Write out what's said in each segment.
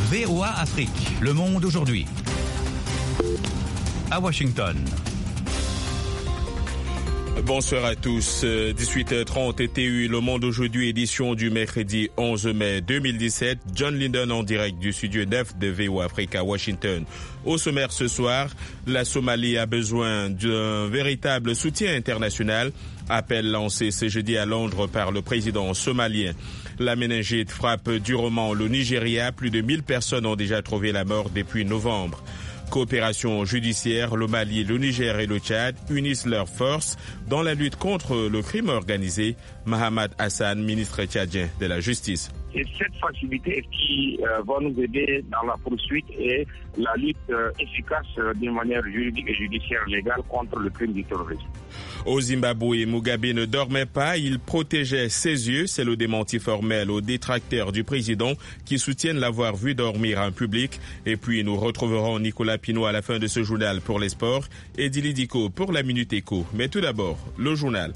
VOA Afrique, le monde aujourd'hui. À Washington. Bonsoir à tous. 18h30 TU, Le Monde aujourd'hui, édition du mercredi 11 mai 2017. John Linden en direct du studio 9 de VOA Afrique à Washington. Au sommaire ce soir, la Somalie a besoin d'un véritable soutien international. Appel lancé ce jeudi à Londres par le président somalien. La méningite frappe durement le Nigeria. Plus de 1000 personnes ont déjà trouvé la mort depuis novembre. Coopération judiciaire, le Mali, le Niger et le Tchad unissent leurs forces dans la lutte contre le crime organisé. Mahamad Hassan, ministre tchadien de la Justice. C'est cette facilité qui va nous aider dans la poursuite et la lutte efficace d'une manière juridique et judiciaire légale contre le crime du terrorisme. Au Zimbabwe, Mugabe ne dormait pas, il protégeait ses yeux. C'est le démenti formel aux détracteurs du président qui soutiennent l'avoir vu dormir en public. Et puis nous retrouverons Nicolas Pinault à la fin de ce journal pour les sports et Dili Diko pour la Minute Éco. Mais tout d'abord, le journal.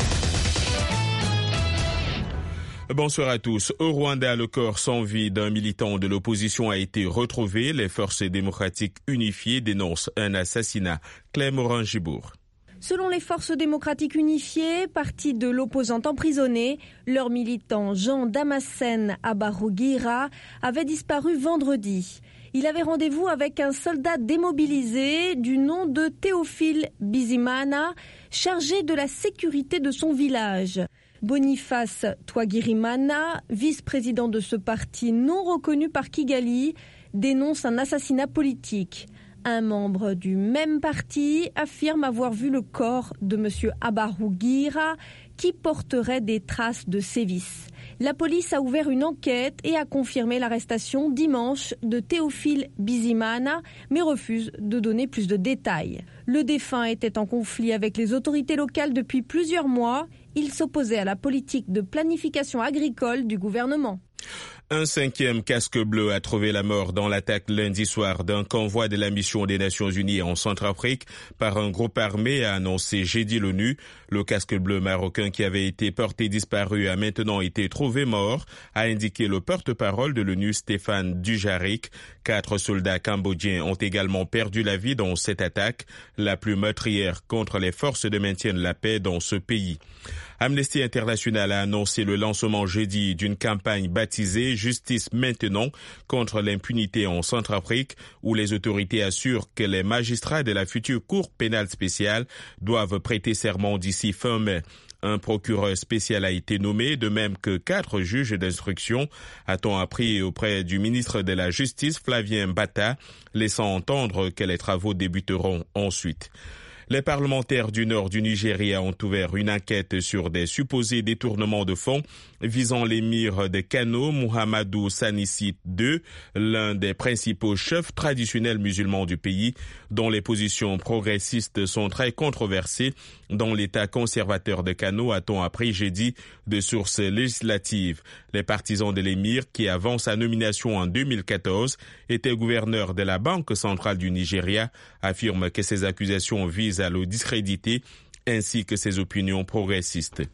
Bonsoir à tous. Au Rwanda, le corps sans vie d'un militant de l'opposition a été retrouvé. Les forces démocratiques unifiées dénoncent un assassinat. Claire Morin-Gibourg. Selon les forces démocratiques unifiées, parti de l'opposant emprisonné, leur militant Jean Damascène Abarougira avait disparu vendredi. Il avait rendez-vous avec un soldat démobilisé du nom de Théophile Bizimana, chargé de la sécurité de son village. Boniface Twagirimana, vice-président de ce parti non reconnu par Kigali, dénonce un assassinat politique. Un membre du même parti affirme avoir vu le corps de M. Abarougira qui porterait des traces de sévices. La police a ouvert une enquête et a confirmé l'arrestation dimanche de Théophile Bizimana, mais refuse de donner plus de détails. Le défunt était en conflit avec les autorités locales depuis plusieurs mois. Il s'opposait à la politique de planification agricole du gouvernement. Un 5e casque bleu a trouvé la mort dans l'attaque lundi soir d'un convoi de la mission des Nations Unies en Centrafrique par un groupe armé, a annoncé jeudi l'ONU. Le casque bleu marocain qui avait été porté disparu a maintenant été trouvé mort, a indiqué le porte-parole de l'ONU Stéphane Dujarric. 4 soldats cambodgiens ont également perdu la vie dans cette attaque, la plus meurtrière contre les forces de maintien de la paix dans ce pays. Amnesty International a annoncé le lancement jeudi d'une campagne baptisée Justice maintenant contre l'impunité en Centrafrique, où les autorités assurent que les magistrats de la future Cour pénale spéciale doivent prêter serment d'ici fin mai. Un procureur spécial a été nommé, de même que 4 juges d'instruction, a-t-on appris auprès du ministre de la Justice, Flavien Bata, laissant entendre que les travaux débuteront ensuite. Les parlementaires du nord du Nigeria ont ouvert une enquête sur des supposés détournements de fonds visant l'émir de Kano, Muhammadu Sanusi II, l'un des principaux chefs traditionnels musulmans du pays, dont les positions progressistes sont très controversées. Dans l'état conservateur de Kano, a-t-on appris jeudi de sources législatives. Les partisans de l'émir, qui avant sa nomination en 2014 était gouverneur de la Banque centrale du Nigeria, affirment que ces accusations visent à le discréditer, ainsi que ses opinions progressistes.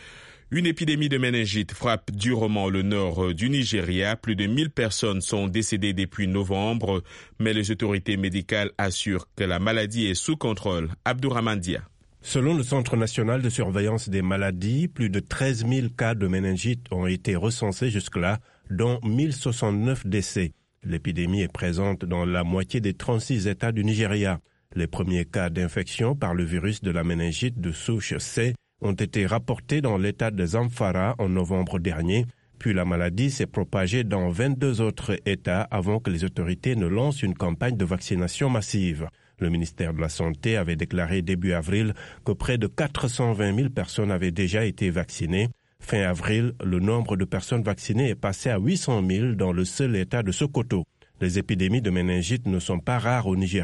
Une épidémie de méningite frappe durement le nord du Nigeria. Plus de 1000 personnes sont décédées depuis novembre, mais les autorités médicales assurent que la maladie est sous contrôle. Abdourahmane Dia. Selon le Centre national de surveillance des maladies, plus de 13 000 cas de méningite ont été recensés jusque-là, dont 1069 décès. L'épidémie est présente dans la moitié des 36 États du Nigeria. Les premiers cas d'infection par le virus de la méningite de souche C ont été rapportés dans l'État de Zamfara en novembre dernier, puis la maladie s'est propagée dans 22 autres États avant que les autorités ne lancent une campagne de vaccination massive. Le ministère de la Santé avait déclaré début avril que près de 420 000 personnes avaient déjà été vaccinées. Fin avril, le nombre de personnes vaccinées est passé à 800 000 dans le seul État de Sokoto. Les épidémies de méningite ne sont pas rares au Nigeria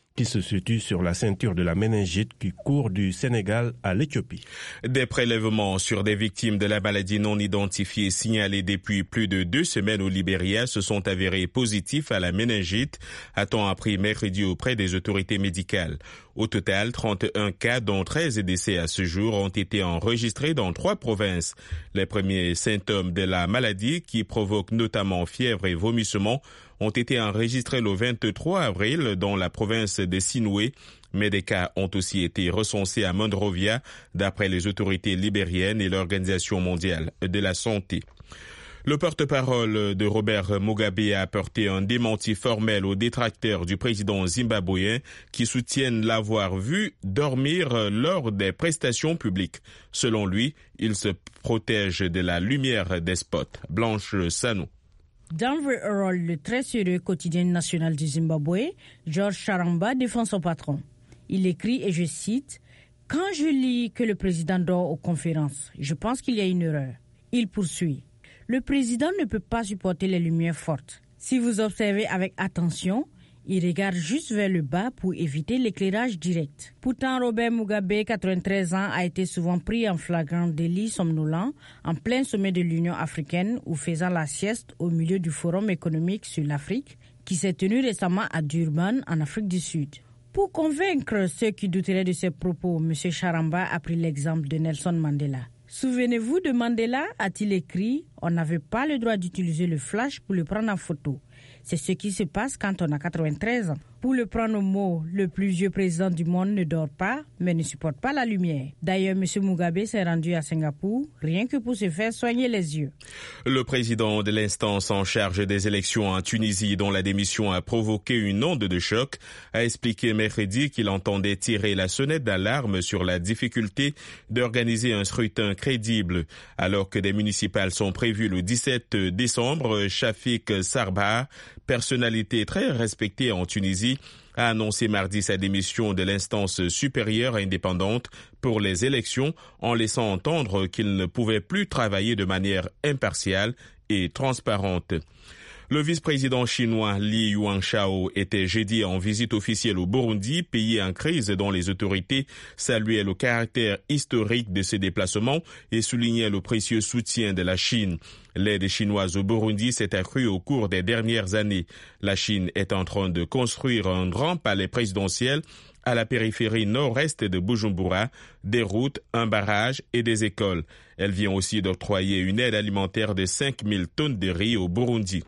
qui se situe sur la ceinture de la méningite qui court du Sénégal à l'Éthiopie. Des prélèvements sur des victimes de la maladie non identifiées signalées depuis plus de 2 semaines au Libéria se sont avérés positifs à la méningite, a-t-on appris mercredi auprès des autorités médicales. Au total, 31 cas, dont 13 décès à ce jour, ont été enregistrés dans 3 provinces. Les premiers symptômes de la maladie, qui provoquent notamment fièvre et vomissements, ont été enregistrés le 23 avril dans la province de Sinoué, mais des cas ont aussi été recensés à Monrovia, d'après les autorités libériennes et l'Organisation mondiale de la santé. Le porte-parole de Robert Mugabe a apporté un démenti formel aux détracteurs du président zimbabwéen qui soutiennent l'avoir vu dormir lors des prestations publiques. Selon lui, il se protège de la lumière des spots. Blanche Sano. Dans The Herald, le très sérieux quotidien national du Zimbabwe, George Charamba défend son patron. Il écrit, et je cite, « Quand je lis que le président dort aux conférences, je pense qu'il y a une erreur. » Il poursuit. « Le président ne peut pas supporter les lumières fortes. Si vous observez avec attention, il regarde juste vers le bas pour éviter l'éclairage direct. » Pourtant, Robert Mugabe, 93 ans, a été souvent pris en flagrant délit somnolent en plein sommet de l'Union africaine ou faisant la sieste au milieu du Forum économique sur l'Afrique qui s'est tenu récemment à Durban, en Afrique du Sud. Pour convaincre ceux qui douteraient de ses propos, M. Charamba a pris l'exemple de Nelson Mandela. Souvenez-vous de Mandela, a-t-il écrit, on n'avait pas le droit d'utiliser le flash pour le prendre en photo. C'est ce qui se passe quand on a 93 ans. Pour le prendre au mot, le plus vieux président du monde ne dort pas, mais ne supporte pas la lumière. D'ailleurs, M. Mugabe s'est rendu à Singapour, rien que pour se faire soigner les yeux. Le président de l'instance en charge des élections en Tunisie, dont la démission a provoqué une onde de choc, a expliqué mercredi qu'il entendait tirer la sonnette d'alarme sur la difficulté d'organiser un scrutin crédible. Alors que des municipales sont prévues le 17 décembre, Shafik Sarbar, personnalité très respectée en Tunisie, a annoncé mardi sa démission de l'instance supérieure indépendante pour les élections en laissant entendre qu'il ne pouvait plus travailler de manière impartiale et transparente. Le vice-président chinois Li Yuanshao était jeudi en visite officielle au Burundi, pays en crise dont les autorités saluaient le caractère historique de ces déplacements et soulignaient le précieux soutien de la Chine. L'aide chinoise au Burundi s'est accrue au cours des dernières années. La Chine est en train de construire un grand palais présidentiel à la périphérie nord-est de Bujumbura, des routes, un barrage et des écoles. Elle vient aussi d'octroyer une aide alimentaire de 5000 tonnes de riz au Burundi.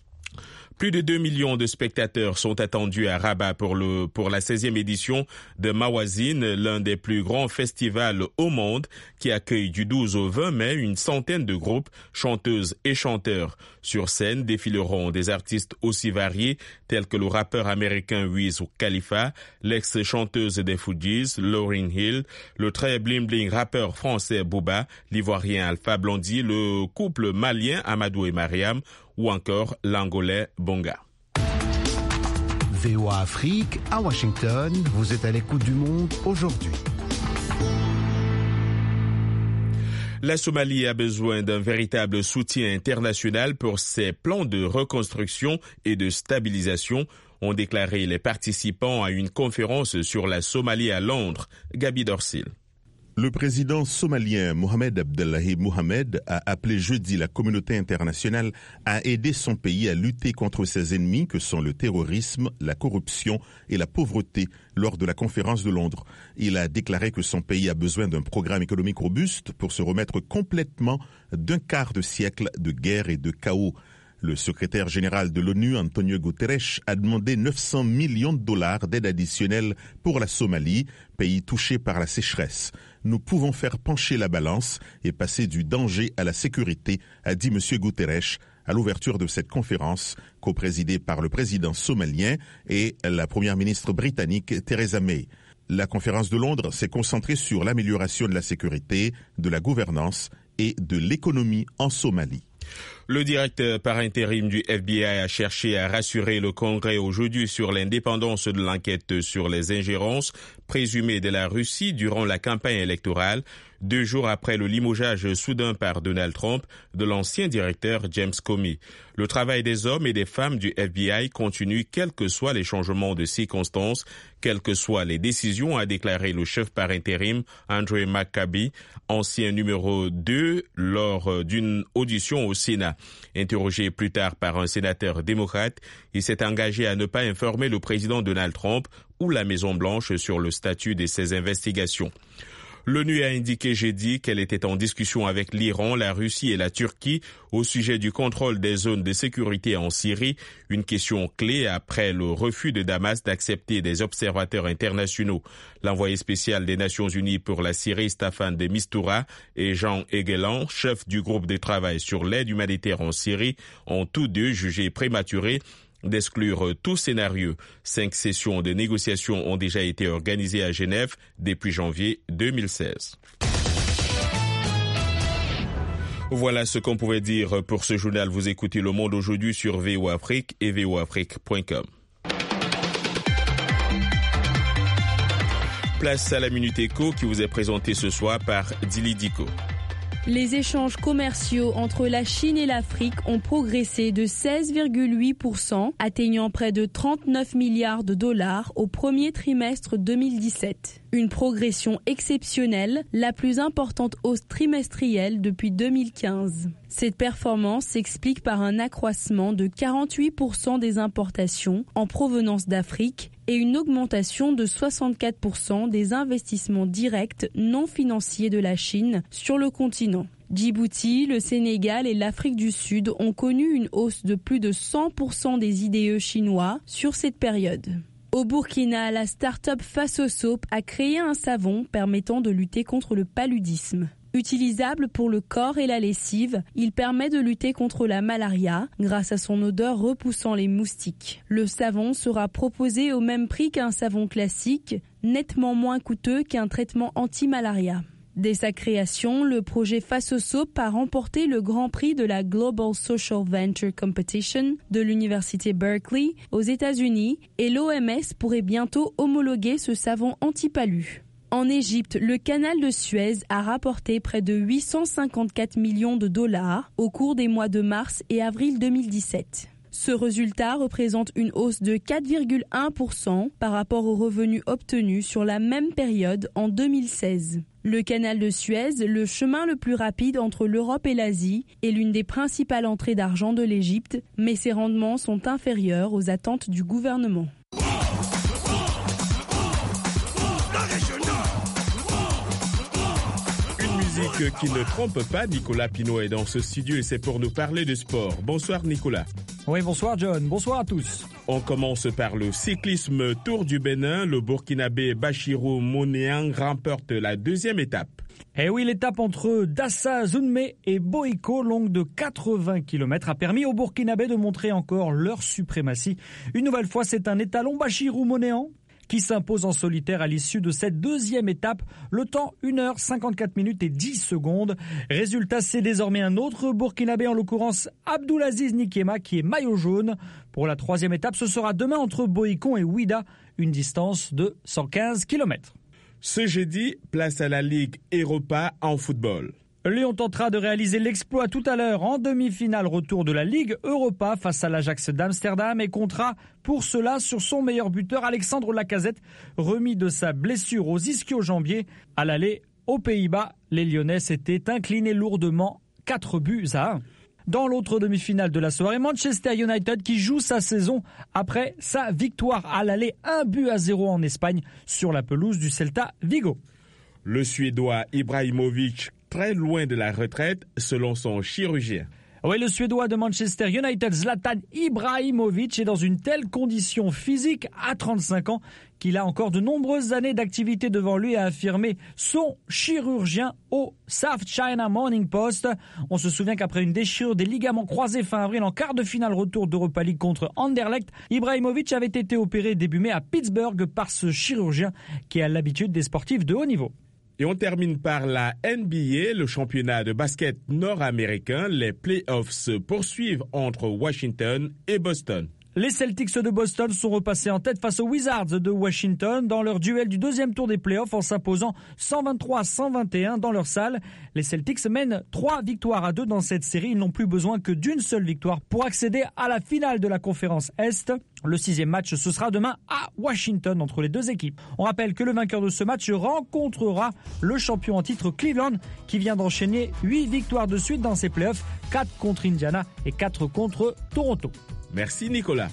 Plus de 2 millions de spectateurs sont attendus à Rabat pour la 16e édition de Mawazine, l'un des plus grands festivals au monde qui accueille du 12 au 20 mai une centaine de groupes, chanteuses et chanteurs. Sur scène défileront des artistes aussi variés tels que le rappeur américain Wiz Khalifa, l'ex-chanteuse des Fugees, Lauryn Hill, le très bling-bling rappeur français Booba, l'ivoirien Alpha Blondy, le couple malien Amadou et Mariam, ou encore l'Angolais Bonga. VOA Afrique, à Washington, vous êtes à l'écoute du monde aujourd'hui. La Somalie a besoin d'un véritable soutien international pour ses plans de reconstruction et de stabilisation, ont déclaré les participants à une conférence sur la Somalie à Londres. Gabi Dorsil. Le président somalien Mohamed Abdullahi Mohamed a appelé jeudi la communauté internationale à aider son pays à lutter contre ses ennemis que sont le terrorisme, la corruption et la pauvreté lors de la conférence de Londres. Il a déclaré que son pays a besoin d'un programme économique robuste pour se remettre complètement d'un quart de siècle de guerre et de chaos. Le secrétaire général de l'ONU, Antonio Guterres, a demandé 900 millions de dollars d'aide additionnelle pour la Somalie, pays touché par la sécheresse. Nous pouvons faire pencher la balance et passer du danger à la sécurité, a dit M. Guterres à l'ouverture de cette conférence, coprésidée par le président somalien et la première ministre britannique Theresa May. La conférence de Londres s'est concentrée sur l'amélioration de la sécurité, de la gouvernance et de l'économie en Somalie. Le directeur par intérim du FBI a cherché à rassurer le Congrès aujourd'hui sur l'indépendance de l'enquête sur les ingérences présumées de la Russie durant la campagne électorale, 2 jours après le limogeage soudain par Donald Trump de l'ancien directeur James Comey. Le travail des hommes et des femmes du FBI continue quels que soient les changements de circonstances, quelles que soient les décisions, a déclaré le chef par intérim Andrew McCabe, ancien numéro 2, lors d'une audition au Sénat. Interrogé plus tard par un sénateur démocrate, il s'est engagé à ne pas informer le président Donald Trump ou la Maison-Blanche sur le statut de ces investigations. L'ONU a indiqué jeudi qu'elle était en discussion avec l'Iran, la Russie et la Turquie au sujet du contrôle des zones de sécurité en Syrie, une question clé après le refus de Damas d'accepter des observateurs internationaux. L'envoyé spécial des Nations Unies pour la Syrie, Staffan de Mistura, et Jean Egeland, chef du groupe de travail sur l'aide humanitaire en Syrie, ont tous deux jugé prématuré d'exclure tout scénario. 5 sessions de négociations ont déjà été organisées à Genève depuis janvier 2016. Voilà ce qu'on pouvait dire pour ce journal. Vous écoutez Le Monde aujourd'hui sur VOA Afrique et voafrique.com. Place à la Minute Éco qui vous est présentée ce soir par Dili Diko. Les échanges commerciaux entre la Chine et l'Afrique ont progressé de 16,8%, atteignant près de 39 milliards de dollars au premier trimestre 2017. Une progression exceptionnelle, la plus importante hausse trimestrielle depuis 2015. Cette performance s'explique par un accroissement de 48% des importations en provenance d'Afrique et une augmentation de 64% des investissements directs non financiers de la Chine sur le continent. Djibouti, le Sénégal et l'Afrique du Sud ont connu une hausse de plus de 100% des IDE chinois sur cette période. Au Burkina, la start-up Fasosoap a créé un savon permettant de lutter contre le paludisme. Utilisable pour le corps et la lessive, il permet de lutter contre la malaria grâce à son odeur repoussant les moustiques. Le savon sera proposé au même prix qu'un savon classique, nettement moins coûteux qu'un traitement anti-malaria. Dès sa création, le projet Fasosoap a remporté le grand prix de la Global Social Venture Competition de l'université Berkeley aux États-Unis et l'OMS pourrait bientôt homologuer ce savon anti-palu. En Égypte, le canal de Suez a rapporté près de 854 millions de dollars au cours des mois de mars et avril 2017. Ce résultat représente une hausse de 4,1% par rapport aux revenus obtenus sur la même période en 2016. Le canal de Suez, le chemin le plus rapide entre l'Europe et l'Asie, est l'une des principales entrées d'argent de l'Égypte, mais ses rendements sont inférieurs aux attentes du gouvernement. Qui ne trompe pas, Nicolas Pinault est dans ce studio et c'est pour nous parler de sport. Bonsoir Nicolas. Oui, bonsoir John, bonsoir à tous. On commence par le cyclisme Tour du Bénin. Le Burkinabé Bachirou Monéang remporte la 2e étape. Eh oui, l'étape entre Dassa Zunme et Boïko, longue de 80 km, a permis aux Burkinabés de montrer encore leur suprématie. Une nouvelle fois, c'est un étalon Bachirou Monéang qui s'impose en solitaire à l'issue de cette 2e étape. Le temps, 1h54 minutes et 10 secondes. Résultat, c'est désormais un autre Burkinabé, en l'occurrence Abdulaziz Nikema, qui est maillot jaune. Pour la 3e étape, ce sera demain entre Boïkon et Ouida, une distance de 115 km. Ce jeudi, place à la Ligue Europa en football. Lyon tentera de réaliser l'exploit tout à l'heure en demi-finale retour de la Ligue Europa face à l'Ajax d'Amsterdam et comptera pour cela sur son meilleur buteur Alexandre Lacazette, remis de sa blessure aux ischio-jambiers. À l'aller aux Pays-Bas, les Lyonnais s'étaient inclinés lourdement 4-1. Dans l'autre demi-finale de la soirée, Manchester United qui joue sa saison après sa victoire à l'aller 1-0 en Espagne sur la pelouse du Celta Vigo. Le Suédois Ibrahimovic très loin de la retraite selon son chirurgien. Oui, le Suédois de Manchester United, Zlatan Ibrahimovic, est dans une telle condition physique à 35 ans qu'il a encore de nombreuses années d'activité devant lui, a affirmé son chirurgien au South China Morning Post. On se souvient qu'après une déchirure des ligaments croisés fin avril en quart de finale retour d'Europa League contre Anderlecht, Ibrahimovic avait été opéré début mai à Pittsburgh par ce chirurgien qui a l'habitude des sportifs de haut niveau. Et on termine par la NBA, le championnat de basket nord-américain. Les playoffs se poursuivent entre Washington et Boston. Les Celtics de Boston sont repassés en tête face aux Wizards de Washington dans leur duel du deuxième tour des playoffs en s'imposant 123-121 dans leur salle. Les Celtics mènent 3-2 dans cette série. Ils n'ont plus besoin que d'une seule victoire pour accéder à la finale de la conférence Est. Le 6e match, ce sera demain à Washington entre les deux équipes. On rappelle que le vainqueur de ce match rencontrera le champion en titre Cleveland qui vient d'enchaîner 8 victoires de suite dans ses playoffs, 4 contre Indiana et 4 contre Toronto. Merci Nicolas.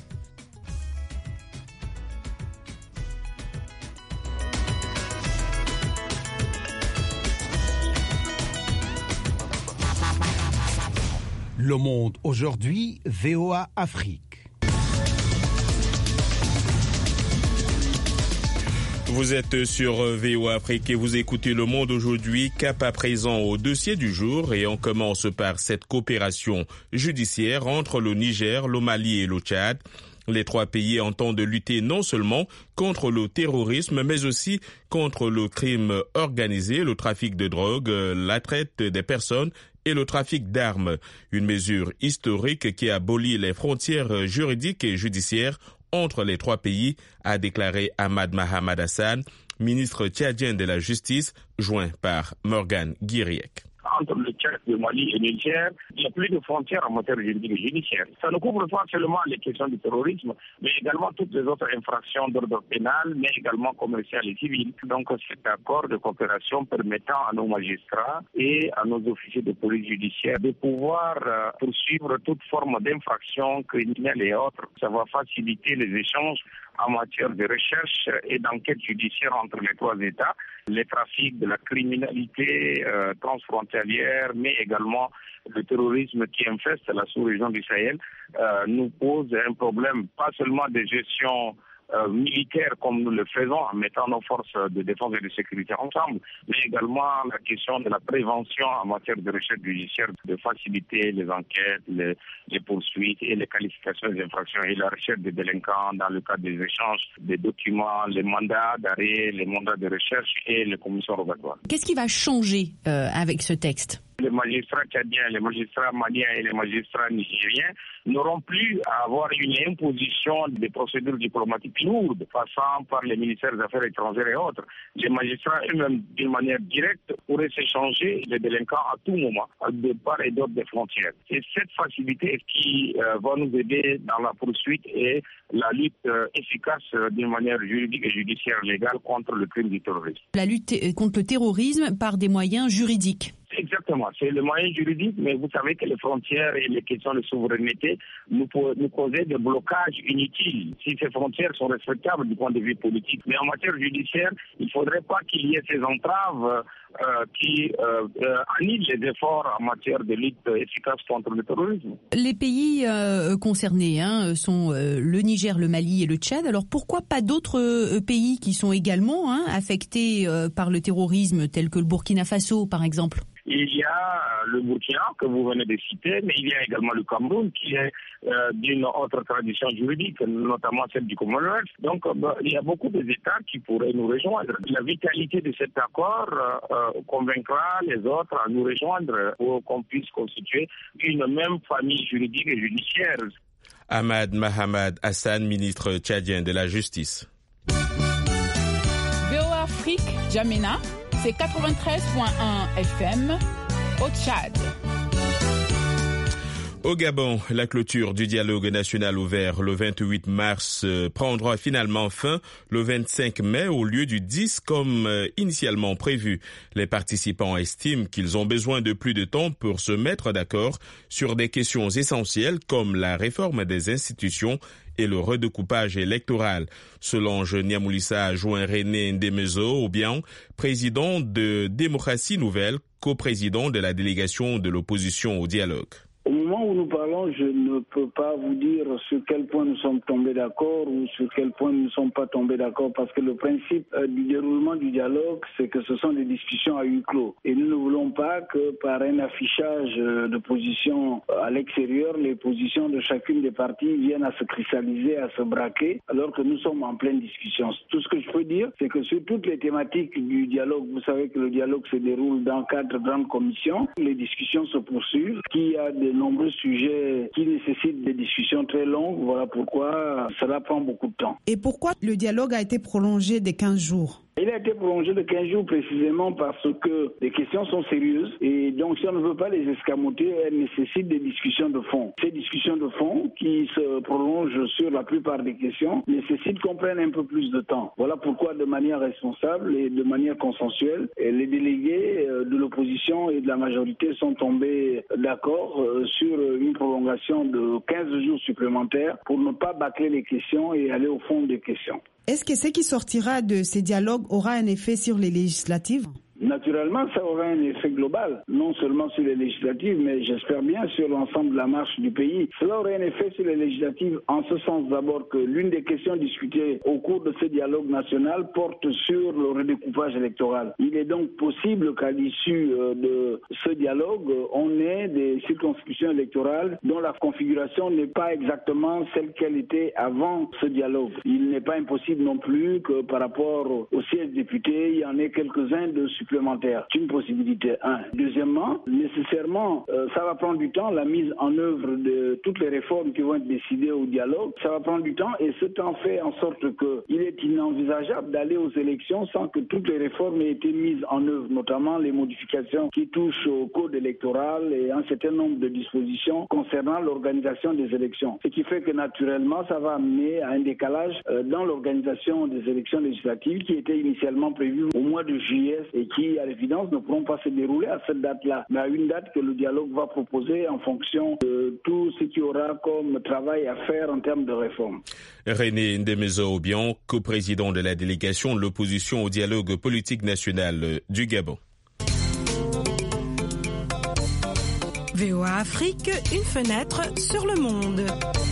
Le Monde aujourd'hui, VOA Afrique. Vous êtes sur VOA Afrique et vous écoutez Le Monde aujourd'hui, cap à présent au dossier du jour, et on commence par cette coopération judiciaire entre le Niger, le Mali et le Tchad. Les trois pays entendent lutter non seulement contre le terrorisme, mais aussi contre le crime organisé, le trafic de drogue, la traite des personnes et le trafic d'armes. Une mesure historique qui abolit les frontières juridiques et judiciaires entre les trois pays, a déclaré Ahmad Mahamad Hassan, ministre tchadien de la Justice, joint par Morgan Guiriec. Entre le Tchad, le Mali et le Niger, il n'y a plus de frontières en matière juridique et judiciaire. Ça ne couvre pas seulement les questions du terrorisme, mais également toutes les autres infractions d'ordre pénal, mais également commerciales et civiles. Donc cet accord de coopération permettant à nos magistrats et à nos officiers de police judiciaire de pouvoir poursuivre toute forme d'infraction criminelle et autres. Ça va faciliter les échanges en matière de recherche et d'enquête judiciaire entre les trois États, les trafics de la criminalité transfrontalière, mais également le terrorisme qui infeste la sous-région du Sahel, nous pose un problème, pas seulement de gestion militaire comme nous le faisons en mettant nos forces de défense et de sécurité ensemble, mais également la question de la prévention en matière de recherche judiciaire, de faciliter les enquêtes, les poursuites et les qualifications des infractions et la recherche des délinquants dans le cadre des échanges des documents, les mandats d'arrêt, les mandats de recherche et les commissions rogatoires. Qu'est-ce qui va changer avec ce texte ? Les magistrats tchadiens, les magistrats maliens et les magistrats nigériens n'auront plus à avoir une imposition des procédures diplomatiques lourdes, passant par les ministères des Affaires étrangères et autres. Les magistrats eux-mêmes, d'une manière directe, pourraient s'échanger les délinquants à tout moment, de part et d'autre des frontières. C'est cette facilité qui va nous aider dans la poursuite et la lutte efficace d'une manière juridique et judiciaire légale contre le crime du terrorisme. La lutte contre le terrorisme par des moyens juridiques. Exactement, c'est le moyen juridique, mais vous savez que les frontières et les questions de souveraineté nous causaient des blocages inutiles si ces frontières sont respectables du point de vue politique. Mais en matière judiciaire, il ne faudrait pas qu'il y ait ces entraves qui annulent les efforts en matière de lutte efficace contre le terrorisme. Les pays concernés sont le Niger, le Mali et le Tchad. Alors pourquoi pas d'autres pays qui sont également affectés par le terrorisme, tels que le Burkina Faso par exemple ? Il y a le Burkina que vous venez de citer, mais il y a également le Cameroun qui est d'une autre tradition juridique, notamment celle du Commonwealth. Donc il y a beaucoup d'États qui pourraient nous rejoindre. La vitalité de cet accord convaincra les autres à nous rejoindre pour qu'on puisse constituer une même famille juridique et judiciaire. Ahmad Mahamad Hassan, ministre tchadien de la Justice. VOA Afrique, Djamena. C'est 93.1 FM au Tchad. Au Gabon, la clôture du dialogue national ouvert le 28 mars prendra finalement fin le 25 mai au lieu du 10 comme initialement prévu. Les participants estiment qu'ils ont besoin de plus de temps pour se mettre d'accord sur des questions essentielles comme la réforme des institutions et le redécoupage électoral. Solange Niamoulissa a joint René Ndemezo Obiang, président de Démocratie Nouvelle, coprésident de la délégation de l'opposition au dialogue. Au moment où nous parlons, je ne peux pas vous dire sur quel point nous sommes tombés d'accord ou sur quel point nous ne sommes pas tombés d'accord, parce que le principe du déroulement du dialogue, c'est que ce sont des discussions à huis clos. Et nous ne voulons pas que par un affichage de position à l'extérieur, les positions de chacune des parties viennent à se cristalliser, à se braquer, alors que nous sommes en pleine discussion. Tout ce que je peux dire, c'est que sur toutes les thématiques du dialogue, vous savez que le dialogue se déroule dans 4 grandes commissions, les discussions se poursuivent, qu'il y a de nombreux sujets qui nécessitent des discussions très longues, voilà pourquoi cela prend beaucoup de temps. Et pourquoi le dialogue a été prolongé de 15 jours ? Il a été prolongé de 15 jours précisément parce que les questions sont sérieuses et donc si on ne veut pas les escamoter, elles nécessitent des discussions de fond. Ces discussions de fond qui se prolongent sur la plupart des questions nécessitent qu'on prenne un peu plus de temps. Voilà pourquoi de manière responsable et de manière consensuelle, les délégués de l'opposition et de la majorité sont tombés d'accord sur une prolongation de 15 jours supplémentaires pour ne pas bâcler les questions et aller au fond des questions. Est-ce que ce qui sortira de ces dialogues aura un effet sur les législatives ? Naturellement, ça aura un effet global, non seulement sur les législatives, mais j'espère bien sur l'ensemble de la marche du pays. Cela aura un effet sur les législatives en ce sens d'abord que l'une des questions discutées au cours de ce dialogue national porte sur le redécoupage électoral. Il est donc possible qu'à l'issue de ce dialogue, on ait des circonscriptions électorales dont la configuration n'est pas exactement celle qu'elle était avant ce dialogue. Il n'est pas impossible non plus que par rapport aux sièges députés, il y en ait quelques-uns de supplémentaires. C'est une possibilité, un. Deuxièmement, nécessairement, ça va prendre du temps, la mise en œuvre de toutes les réformes qui vont être décidées au dialogue. Ça va prendre du temps et ce temps fait en sorte qu'il est inenvisageable d'aller aux élections sans que toutes les réformes aient été mises en œuvre, notamment les modifications qui touchent au code électoral et un certain nombre de dispositions concernant l'organisation des élections. Ce qui fait que naturellement, ça va amener à un décalage dans l'organisation des élections législatives qui était initialement prévue au mois de juillet et qui, à l'évidence, ne pourront pas se dérouler à cette date-là, mais à une date que le dialogue va proposer en fonction de tout ce qu'il y aura comme travail à faire en termes de réforme. René Ndemezo-Obiang, coprésident de la délégation de l'opposition au dialogue politique national du Gabon. VOA Afrique, une fenêtre sur le monde.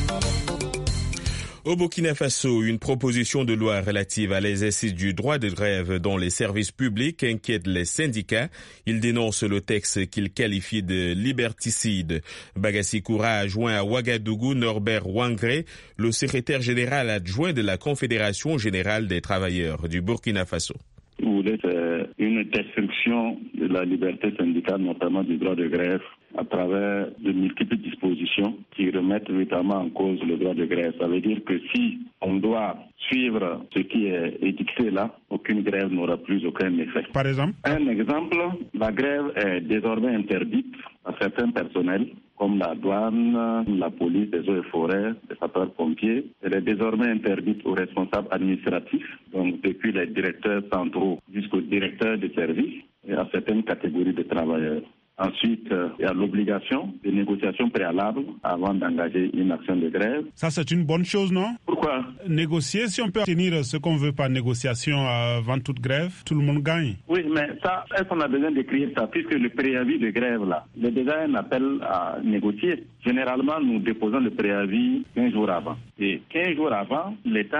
Au Burkina Faso, une proposition de loi relative à l'exercice du droit de grève dans les services publics inquiète les syndicats. Ils dénoncent le texte qu'ils qualifient de liberticide. Bagassi Koura a joint à Ouagadougou Norbert Ouangré, le secrétaire général adjoint de la Confédération générale des travailleurs du Burkina Faso. Vous voulez, c'est une destruction de la liberté syndicale, notamment du droit de grève, à travers de multiples dispositions qui remettent notamment en cause le droit de grève. Ça veut dire que si on doit suivre ce qui est édicté là, aucune grève n'aura plus aucun effet. Par exemple ? Un exemple, la grève est désormais interdite à certains personnels, comme la douane, la police, les eaux et forêts, les sapeurs-pompiers. Elle est désormais interdite aux responsables administratifs, donc depuis les directeurs centraux jusqu'aux directeurs de services et à certaines catégories de travailleurs. Ensuite, il y a l'obligation de négociation préalable avant d'engager une action de grève. Ça, c'est une bonne chose, non ? Pourquoi ? Négocier, si on peut obtenir ce qu'on veut par négociation avant toute grève, tout le monde gagne. Oui, mais ça, est-ce qu'on a besoin d'écrire ça ? Puisque le préavis de grève, là, il y a déjà un appel à négocier. Généralement, nous déposons le préavis 15 jours avant. Et 15 jours avant,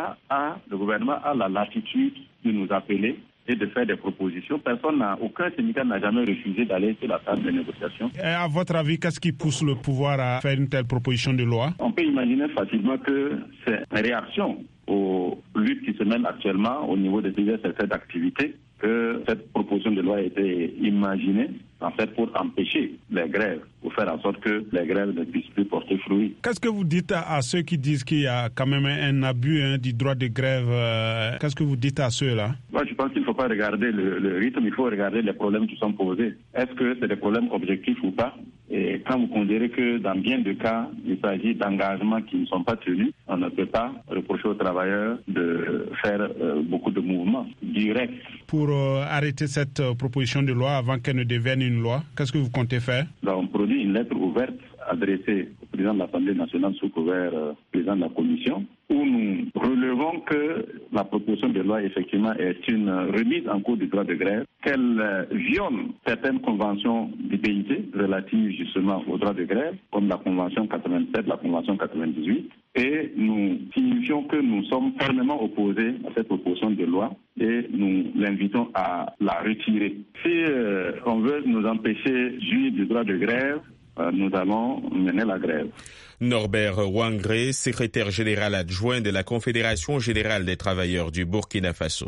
le gouvernement a la latitude de nous appeler et de faire des propositions. Aucun syndicat n'a jamais refusé d'aller sur la table de négociation. Et à votre avis, qu'est-ce qui pousse le pouvoir à faire une telle proposition de loi ? On peut imaginer facilement que c'est une réaction aux luttes qui se mènent actuellement au niveau des diverses secteurs d'activité que cette proposition de loi a été imaginée en fait pour empêcher les grèves, pour faire en sorte que les grèves ne puissent plus porter fruit. Qu'est-ce que vous dites à ceux qui disent qu'il y a quand même un abus du droit de grève Qu'est-ce que vous dites à ceux-là ? Moi, je pense qu'il ne faut pas regarder le rythme, il faut regarder les problèmes qui sont posés. Est-ce que c'est des problèmes objectifs ou pas ? Et quand vous considérez que dans bien de cas, il s'agit d'engagements qui ne sont pas tenus, on ne peut pas reprocher aux travailleurs de faire beaucoup de mouvements directs. Pour arrêter cette proposition de loi avant qu'elle ne devienne une loi, qu'est-ce que vous comptez faire ? On produit une lettre ouverte adressé au président de l'Assemblée nationale sous couvert président de la Commission, où nous relevons que la proposition de loi, effectivement, est une remise en cause du droit de grève, qu'elle viole certaines conventions du PIT relatives justement au droit de grève, comme la Convention 87, la Convention 98, et nous signifions que nous sommes fermement opposés à cette proposition de loi et nous l'invitons à la retirer. Si on veut nous empêcher de jouir du droit de grève, nous allons mener la grève. Norbert Ouangré, secrétaire général adjoint de la Confédération générale des travailleurs du Burkina Faso.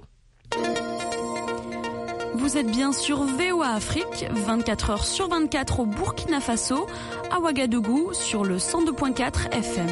Vous êtes bien sur VOA Afrique, 24 heures sur 24 au Burkina Faso, à Ouagadougou sur le 102.4 FM.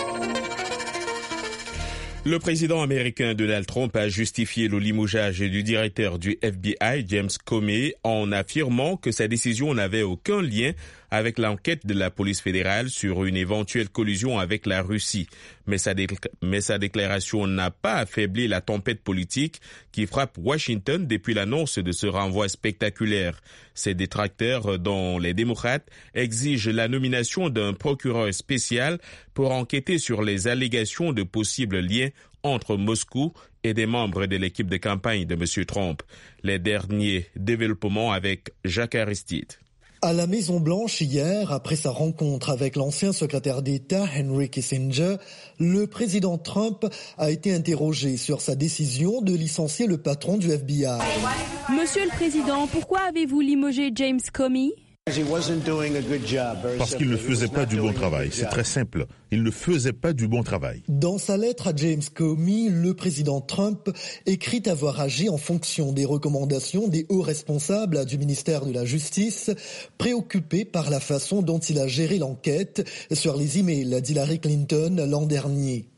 Le président américain Donald Trump a justifié le limogeage du directeur du FBI, James Comey, en affirmant que sa décision n'avait aucun lien avec l'enquête de la police fédérale sur une éventuelle collusion avec la Russie. Mais sa déclaration n'a pas affaibli la tempête politique qui frappe Washington depuis l'annonce de ce renvoi spectaculaire. Ses détracteurs, dont les démocrates, exigent la nomination d'un procureur spécial pour enquêter sur les allégations de possibles liens entre Moscou et des membres de l'équipe de campagne de M. Trump. Les derniers développements avec Jacques Aristide. À la Maison-Blanche hier, après sa rencontre avec l'ancien secrétaire d'État Henry Kissinger, le président Trump a été interrogé sur sa décision de licencier le patron du FBI. Monsieur le Président, pourquoi avez-vous limogé James Comey ? Parce qu'il ne faisait pas du bon travail. C'est très simple. Il ne faisait pas du bon travail. Dans sa lettre à James Comey, le président Trump écrit avoir agi en fonction des recommandations des hauts responsables du ministère de la Justice, préoccupé par la façon dont il a géré l'enquête sur les emails d'Hillary Clinton l'an dernier.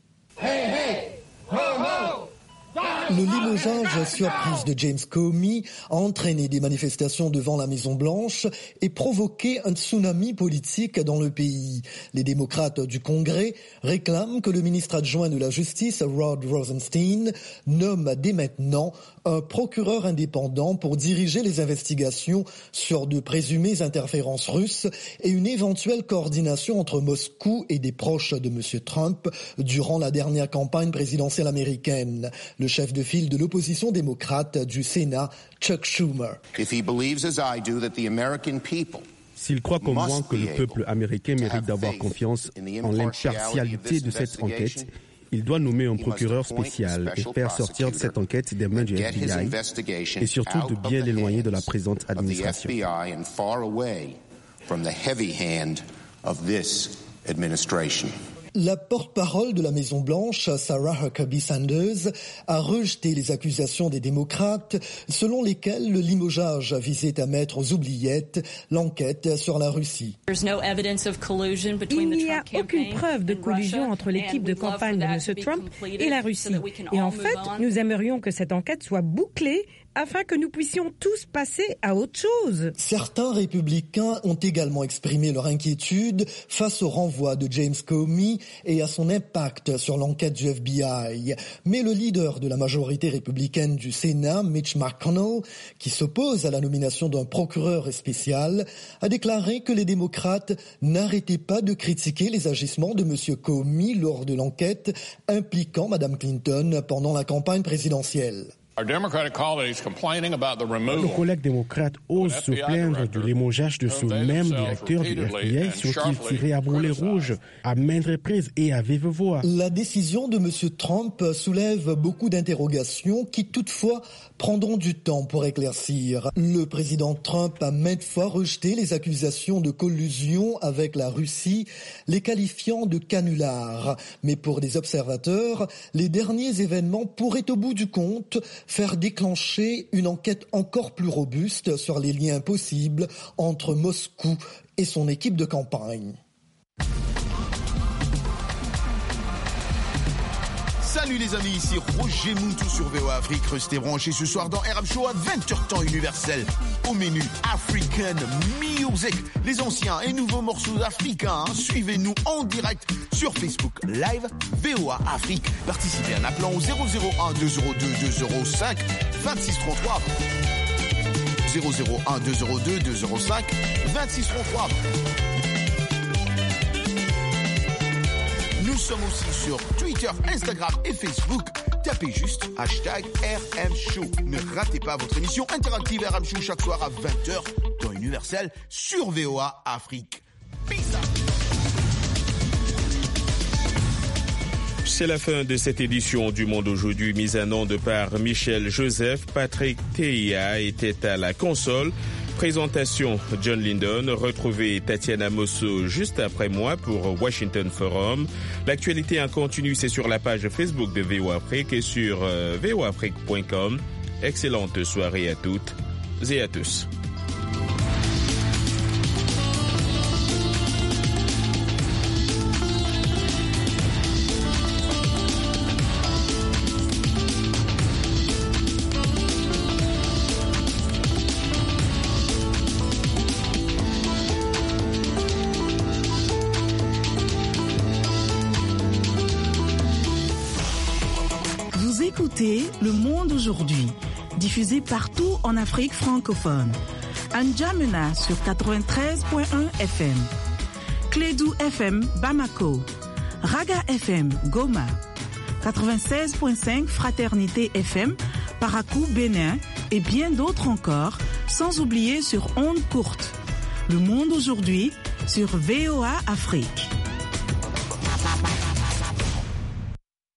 Le limogeage surprise de James Comey a entraîné des manifestations devant la Maison-Blanche et provoqué un tsunami politique dans le pays. Les démocrates du Congrès réclament que le ministre adjoint de la Justice, Rod Rosenstein, nomme dès maintenant un procureur indépendant pour diriger les investigations sur de présumées interférences russes et une éventuelle coordination entre Moscou et des proches de M. Trump durant la dernière campagne présidentielle américaine. Le chef de file de l'opposition démocrate du Sénat, Chuck Schumer. S'il croit comme moi que le peuple américain mérite d'avoir confiance en l'impartialité de cette enquête, il doit nommer un procureur spécial et faire sortir cette enquête des mains du FBI et surtout de bien l'éloigner de la présente administration. La porte-parole de la Maison-Blanche, Sarah Huckabee Sanders, a rejeté les accusations des démocrates selon lesquelles le limogeage visait à mettre aux oubliettes l'enquête sur la Russie. Il n'y a aucune preuve de collusion entre l'équipe de campagne de M. Trump et la Russie. Et en fait, nous aimerions que cette enquête soit bouclée afin que nous puissions tous passer à autre chose. Certains républicains ont également exprimé leur inquiétude face au renvoi de James Comey et à son impact sur l'enquête du FBI. Mais le leader de la majorité républicaine du Sénat, Mitch McConnell, qui s'oppose à la nomination d'un procureur spécial, a déclaré que les démocrates n'arrêtaient pas de critiquer les agissements de M. Comey lors de l'enquête impliquant Mme Clinton pendant la campagne présidentielle. Nos collègues démocrates osent se plaindre du limogeage de ce même directeur du FBI sur qui ils tiraient à boulet rouge à maintes reprises et à vive voix. La décision de M. Trump soulève beaucoup d'interrogations qui toutefois prendront du temps pour éclaircir. Le président Trump a maintes fois rejeté les accusations de collusion avec la Russie, les qualifiant de canulars. Mais pour des observateurs, les derniers événements pourraient au bout du compte faire déclencher une enquête encore plus robuste sur les liens possibles entre Moscou et son équipe de campagne. Salut les amis, ici Roger Moutou sur VOA Afrique. Restez branchés ce soir dans RM Show à 20h temps universel. Au menu African Music, les anciens et nouveaux morceaux africains. Suivez-nous en direct sur Facebook Live VOA Afrique. Participez en appelant au 001 202 205 2633. 001 202 205 2633. sommes aussi sur Twitter, Instagram et Facebook. Tapez juste #RM Show. Ne ratez pas votre émission interactive RM Show chaque soir à 20h dans Universel sur VOA Afrique. Peace out. C'est la fin de cette édition du Monde aujourd'hui, mise en onde par Michel Joseph. Patrick Teia était à la console. Présentation John Lindon. Retrouvez Tatiana Mosso juste après moi pour Washington Forum. L'actualité en continu, c'est sur la page Facebook de VOA Afrique et sur voaafrique.com. Excellente soirée à toutes et à tous. Le Monde aujourd'hui, diffusé partout en Afrique francophone. N'Djamena sur 93.1 FM, Clédou FM Bamako, Raga FM Goma, 96.5 Fraternité FM Parakou Bénin et bien d'autres encore, sans oublier sur ondes courtes. Le Monde aujourd'hui sur VOA Afrique.